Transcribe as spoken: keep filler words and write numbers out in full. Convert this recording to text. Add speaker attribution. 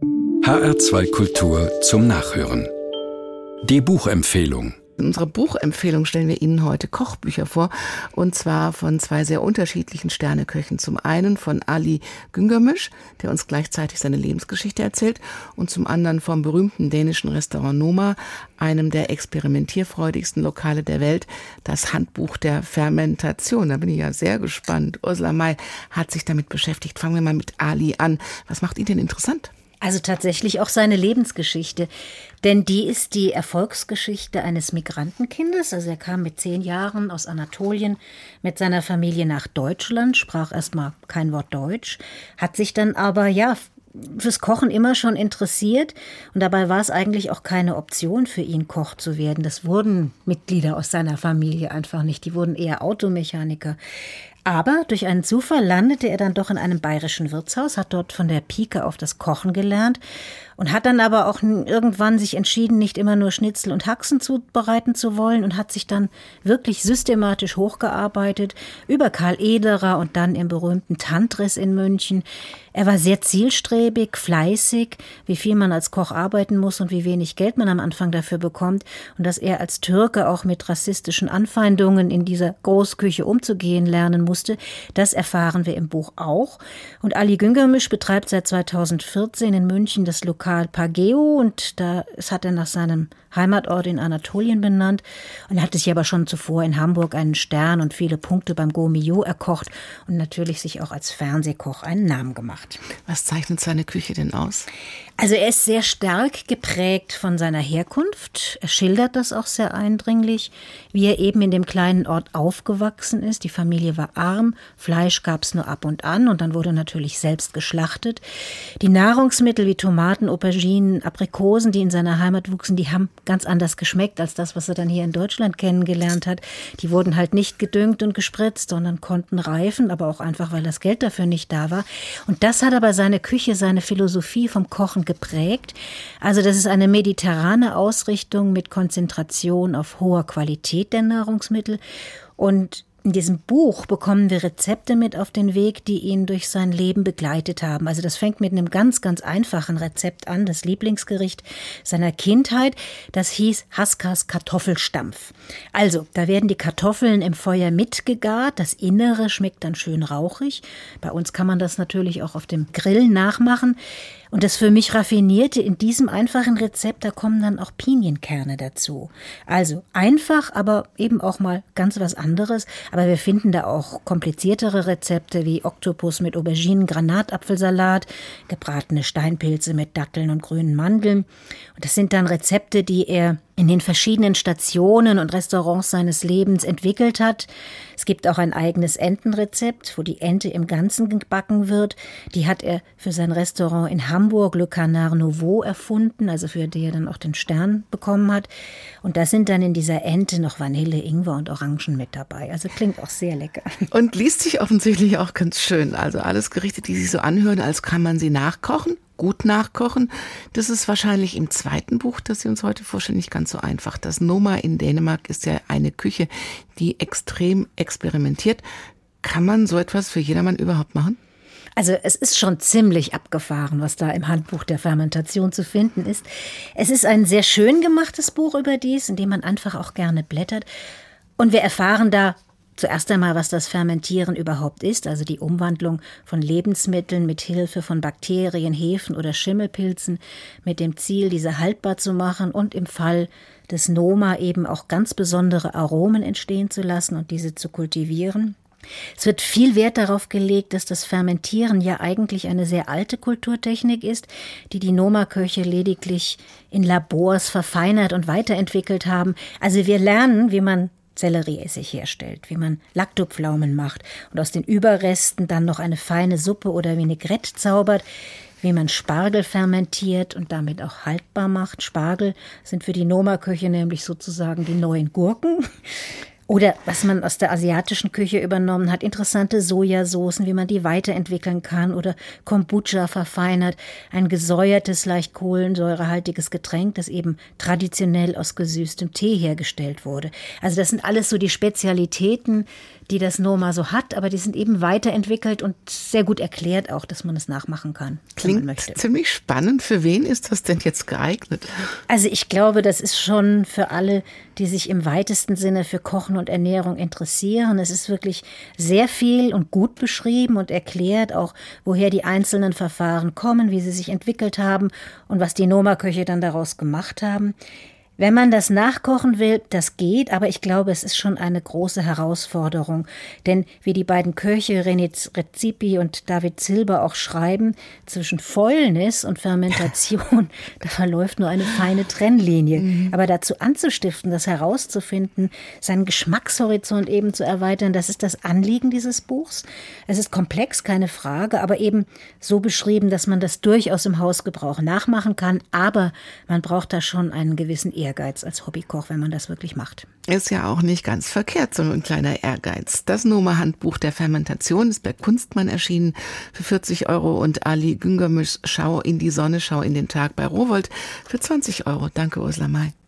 Speaker 1: H R zwei Kultur zum Nachhören. Die Buchempfehlung.
Speaker 2: In unserer Buchempfehlung stellen wir Ihnen heute Kochbücher vor, und zwar von zwei sehr unterschiedlichen Sterneköchen. Zum einen von Ali Güngermüş, der uns gleichzeitig seine Lebensgeschichte erzählt, und zum anderen vom berühmten dänischen Restaurant Noma, einem der experimentierfreudigsten Lokale der Welt, das Handbuch der Fermentation. Da bin ich ja sehr gespannt. Ursula May hat sich damit beschäftigt. Fangen wir mal mit Ali an. Was macht ihn denn interessant?
Speaker 3: Also tatsächlich auch seine Lebensgeschichte, denn die ist die Erfolgsgeschichte eines Migrantenkindes. Also er kam mit zehn Jahren aus Anatolien mit seiner Familie nach Deutschland, sprach erstmal kein Wort Deutsch, hat sich dann aber, ja, fürs Kochen immer schon interessiert, und dabei war es eigentlich auch keine Option für ihn, Koch zu werden. Das wurden Mitglieder aus seiner Familie einfach nicht, die wurden eher Automechaniker. Aber durch einen Zufall landete er dann doch in einem bayerischen Wirtshaus, hat dort von der Pike auf das Kochen gelernt und hat dann aber auch irgendwann sich entschieden, nicht immer nur Schnitzel und Haxen zubereiten zu wollen, und hat sich dann wirklich systematisch hochgearbeitet über Karl Ederer und dann im berühmten Tantris in München. Er war sehr zielstrebig, fleißig, wie viel man als Koch arbeiten muss und wie wenig Geld man am Anfang dafür bekommt, und dass er als Türke auch mit rassistischen Anfeindungen in dieser Großküche umzugehen lernen musste, das erfahren wir im Buch auch. Und Ali Güngermüş betreibt seit zweitausendvierzehn in München das Lokal Pageo, und da das hat er nach seinem Heimatort in Anatolien benannt, und er hatte sich aber schon zuvor in Hamburg einen Stern und viele Punkte beim Gourmillot erkocht und natürlich sich auch als Fernsehkoch einen Namen gemacht.
Speaker 2: Was zeichnet seine Küche denn aus?
Speaker 3: Also er ist sehr stark geprägt von seiner Herkunft. Er schildert das auch sehr eindringlich, wie er eben in dem kleinen Ort aufgewachsen ist. Die Familie war arm, Fleisch gab es nur ab und an, und dann wurde natürlich selbst geschlachtet. Die Nahrungsmittel wie Tomaten, Auberginen, Aprikosen, die in seiner Heimat wuchsen, die haben ganz anders geschmeckt als das, was er dann hier in Deutschland kennengelernt hat. Die wurden halt nicht gedüngt und gespritzt, sondern konnten reifen, aber auch einfach, weil das Geld dafür nicht da war. Und das hat aber seine Küche, seine Philosophie vom Kochen geprägt. Also das ist eine mediterrane Ausrichtung mit Konzentration auf hoher Qualität der Nahrungsmittel. Und in diesem Buch bekommen wir Rezepte mit auf den Weg, die ihn durch sein Leben begleitet haben. Also das fängt mit einem ganz, ganz einfachen Rezept an, das Lieblingsgericht seiner Kindheit. Das hieß Haskars Kartoffelstampf. Also, da werden die Kartoffeln im Feuer mitgegart. Das Innere schmeckt dann schön rauchig. Bei uns kann man das natürlich auch auf dem Grill nachmachen. Und das für mich Raffinierte in diesem einfachen Rezept, da kommen dann auch Pinienkerne dazu. Also einfach, aber eben auch mal ganz was anderes. Aber wir finden da auch kompliziertere Rezepte wie Oktopus mit Auberginen, Granatapfelsalat, gebratene Steinpilze mit Datteln und grünen Mandeln. Und das sind dann Rezepte, die er in den verschiedenen Stationen und Restaurants seines Lebens entwickelt hat. Es gibt auch ein eigenes Entenrezept, wo die Ente im Ganzen gebacken wird. Die hat er für sein Restaurant in Hamburg, Le Canard Nouveau, erfunden, also für die er dann auch den Stern bekommen hat. Und da sind dann in dieser Ente noch Vanille, Ingwer und Orangen mit dabei. Also klingt auch sehr lecker.
Speaker 2: Und liest sich offensichtlich auch ganz schön. Also alles Gerichte, die sich so anhören, als kann man sie nachkochen. Gut nachkochen. Das ist wahrscheinlich im zweiten Buch, das Sie uns heute vorstellen, nicht ganz so einfach. Das Noma in Dänemark ist ja eine Küche, die extrem experimentiert. Kann man so etwas für jedermann überhaupt machen?
Speaker 3: Also es ist schon ziemlich abgefahren, was da im Handbuch der Fermentation zu finden ist. Es ist ein sehr schön gemachtes Buch überdies, in dem man einfach auch gerne blättert. Und wir erfahren da zuerst einmal, was das Fermentieren überhaupt ist, also die Umwandlung von Lebensmitteln mit Hilfe von Bakterien, Hefen oder Schimmelpilzen mit dem Ziel, diese haltbar zu machen und im Fall des Noma eben auch ganz besondere Aromen entstehen zu lassen und diese zu kultivieren. Es wird viel Wert darauf gelegt, dass das Fermentieren ja eigentlich eine sehr alte Kulturtechnik ist, die die Noma-Köche lediglich in Labors verfeinert und weiterentwickelt haben. Also wir lernen, wie man Sellerieessig herstellt, wie man Lactopflaumen macht und aus den Überresten dann noch eine feine Suppe oder Vinaigrette zaubert, wie man Spargel fermentiert und damit auch haltbar macht. Spargel sind für die Noma-Köche nämlich sozusagen die neuen Gurken. Oder was man aus der asiatischen Küche übernommen hat, interessante Sojasoßen, wie man die weiterentwickeln kann, oder Kombucha verfeinert, ein gesäuertes, leicht kohlensäurehaltiges Getränk, das eben traditionell aus gesüßtem Tee hergestellt wurde. Also das sind alles so die Spezialitäten, die das Noma so hat, aber die sind eben weiterentwickelt und sehr gut erklärt auch, dass man es nachmachen kann.
Speaker 2: Klingt ziemlich spannend. Für wen ist das denn jetzt geeignet?
Speaker 3: Also ich glaube, das ist schon für alle, die sich im weitesten Sinne für Kochen und Ernährung interessieren. Es ist wirklich sehr viel und gut beschrieben und erklärt, auch woher die einzelnen Verfahren kommen, wie sie sich entwickelt haben und was die Noma-Köche dann daraus gemacht haben. Wenn man das nachkochen will, das geht, aber ich glaube, es ist schon eine große Herausforderung. Denn wie die beiden Köche René Redzepi und David Silber auch schreiben, zwischen Fäulnis und Fermentation, da verläuft nur eine feine Trennlinie. Mhm. Aber dazu anzustiften, das herauszufinden, seinen Geschmackshorizont eben zu erweitern, das ist das Anliegen dieses Buchs. Es ist komplex, keine Frage, aber eben so beschrieben, dass man das durchaus im Hausgebrauch nachmachen kann. Aber man braucht da schon einen gewissen Ehrgeiz als Hobbykoch, wenn man das wirklich macht.
Speaker 2: Ist ja auch nicht ganz verkehrt, so ein kleiner Ehrgeiz. Das Noma-Handbuch der Fermentation ist bei Kunstmann erschienen für vierzig Euro und Ali Güngermisch Schau in die Sonne, Schau in den Tag bei Rowohlt für zwanzig Euro. Danke, Ursula May.